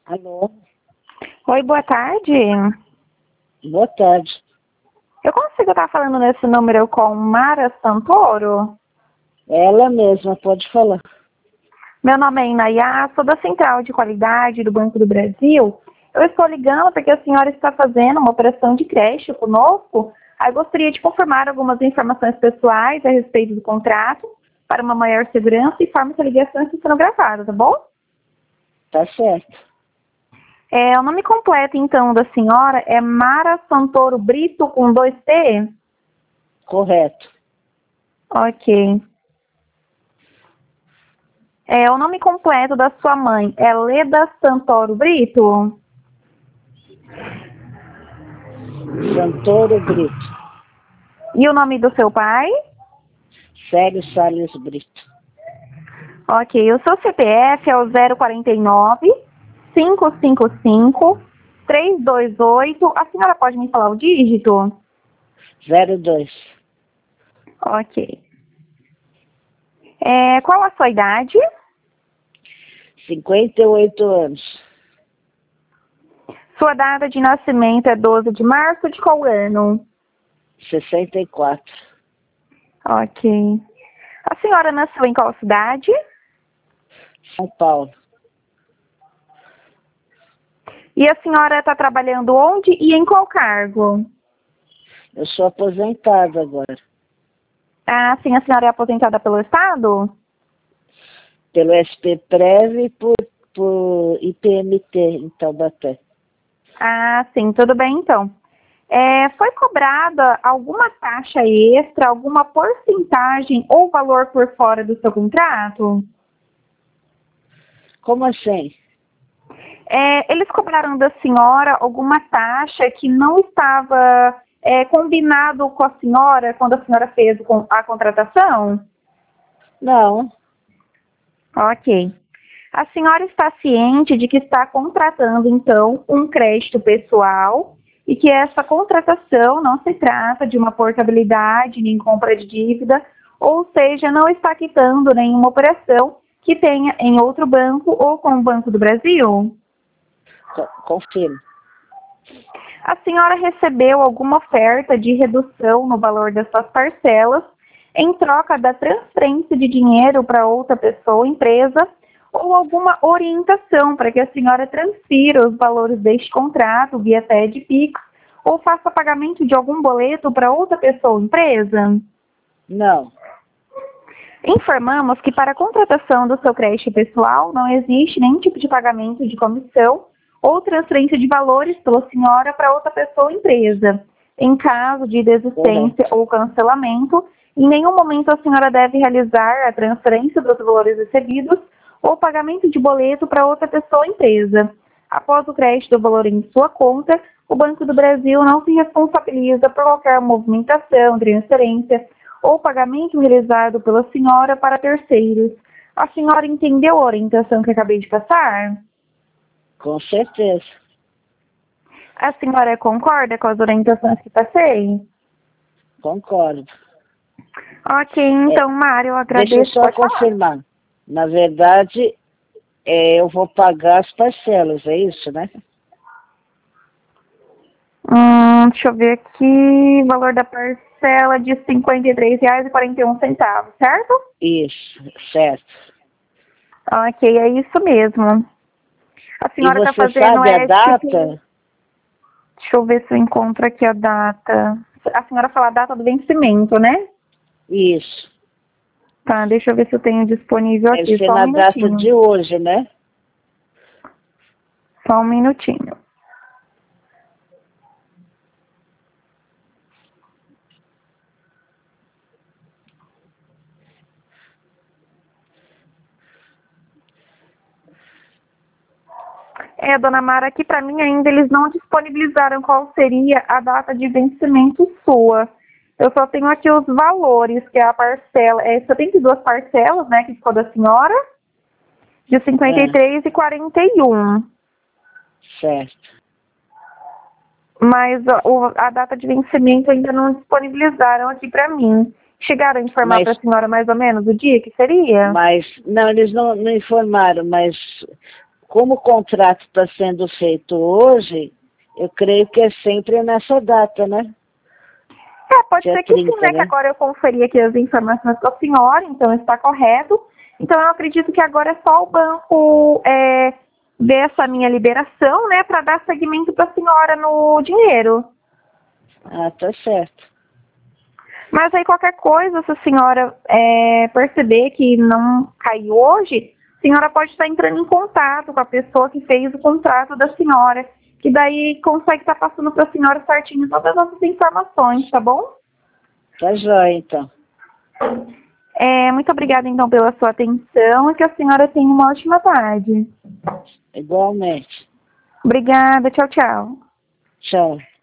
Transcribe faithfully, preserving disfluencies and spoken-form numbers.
Alô? Oi, boa tarde. Boa tarde. Eu consigo estar falando nesse número com Mara Santoro? Ela mesma, pode falar. Meu nome é Inayá, sou da Central de Qualidade do Banco do Brasil. Eu estou ligando porque a senhora está fazendo uma operação de creche conosco. Aí gostaria de confirmar algumas informações pessoais a respeito do contrato para uma maior segurança e forma que a ligação está sendo gravada, tá bom? Tá certo. É, o nome completo, então, da senhora é Mara Santoro Brito, com dois T? Correto. Ok. É, o nome completo da sua mãe é Leda Santoro Brito? Santoro Brito. E o nome do seu pai? Célio Salles Brito. Ok. O seu C P F é o zero quarenta e nove, cinco cinco cinco, três dois oito. A senhora pode me falar o dígito? zero dois. Ok. É, qual a sua idade? cinquenta e oito anos. Sua data de nascimento é doze de março de qual ano? sessenta e quatro. Ok. A senhora nasceu em qual cidade? São Paulo. E a senhora está trabalhando onde e em qual cargo? Eu sou aposentado agora. Ah, sim, a senhora é aposentada pelo Estado? Pelo S P Prev e por, por I P M T em Taubaté. Ah, sim, tudo bem então. É, foi cobrada alguma taxa extra, alguma porcentagem ou valor por fora do seu contrato? Como assim? É, eles cobraram da senhora alguma taxa que não estava é, combinado com a senhora quando a senhora fez a contratação? Não. Ok. A senhora está ciente de que está contratando, então, um crédito pessoal e que essa contratação não se trata de uma portabilidade nem compra de dívida, ou seja, não está quitando nenhuma operação que tenha em outro banco ou com o Banco do Brasil? Confirmo. A senhora recebeu alguma oferta de redução no valor das suas parcelas em troca da transferência de dinheiro para outra pessoa ou empresa, ou alguma orientação para que a senhora transfira os valores deste contrato via T E D Pix ou faça pagamento de algum boleto para outra pessoa ou empresa? Não. Informamos que para a contratação do seu crédito pessoal não existe nenhum tipo de pagamento de comissão ou transferência de valores pela senhora para outra pessoa ou empresa. Em caso de desistência Correto. ou cancelamento, em nenhum momento a senhora deve realizar a transferência dos valores recebidos ou pagamento de boleto para outra pessoa ou empresa. Após o crédito do valor em sua conta, o Banco do Brasil não se responsabiliza por qualquer movimentação, transferência ou pagamento realizado pela senhora para terceiros. A senhora entendeu a orientação que acabei de passar? Com certeza. A senhora concorda com as orientações que passei? Concordo. Ok, então, Mário, eu agradeço. Deixa eu só Pode falar. confirmar. Na verdade, é, eu vou pagar as parcelas, é isso, né? Hum, deixa eu ver aqui. Valor da parcela de cinquenta e três reais e quarenta e um centavos, certo? Isso, certo. Ok, é isso mesmo. A E senhora está você fazendo sabe a esse data? tipo... Deixa eu ver se eu encontro aqui a data. A senhora fala a data do vencimento, né? Isso. Tá, deixa eu ver se eu tenho disponível Deve aqui. ser Só um na data minutinho. de hoje, né? Só um minutinho. É, dona Mara, aqui para mim ainda eles não disponibilizaram qual seria a data de vencimento sua. Eu só tenho aqui os valores, que é a parcela, é setenta e duas parcelas, né, que ficou da senhora, de cinquenta e três e quarenta e um. Certo. Mas ó, o- a data de vencimento ainda não disponibilizaram aqui para mim. Chegaram a informar Mas, para a senhora mais ou menos o dia que seria? mas não, eles não, não informaram, mas como o contrato está sendo feito hoje, eu creio que é sempre nessa data, né? É, pode Dia ser que sim, trinta, né? Que né? agora eu conferi aqui as informações com a senhora, então está correto. Então eu acredito que agora é só o banco é, ver essa minha liberação, né? Para dar seguimento para a senhora no dinheiro. Ah, tá certo. Mas aí qualquer coisa, se a senhora é, perceber que não caiu hoje, a senhora pode estar entrando em contato com a pessoa que fez o contrato da senhora, que daí consegue estar passando para a senhora certinho todas as nossas informações, tá bom? Tá jóia, então. É, muito obrigada, então, pela sua atenção e que a senhora tenha uma ótima tarde. Igualmente. Obrigada, tchau, tchau. Tchau.